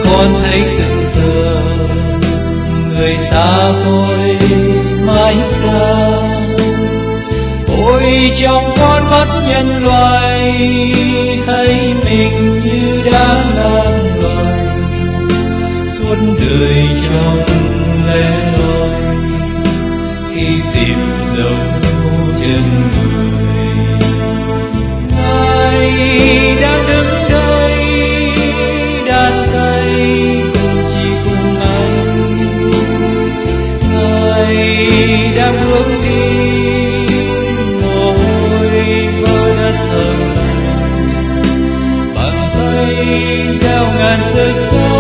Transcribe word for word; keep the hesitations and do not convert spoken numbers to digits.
còn thấy rực rỡ người xa tôi mãi xa. Ôi trong con mắt nhân loại thấy mình như đã lan loài, suốt đời trong lẻ loi khi tìm dấu chân người. Ai đang đứng đây đan tay chỉ cùng anh, ai đang bước đi mồ hôi vỡ đất thầm lặng, bàn tay gieo ngàn sợi xa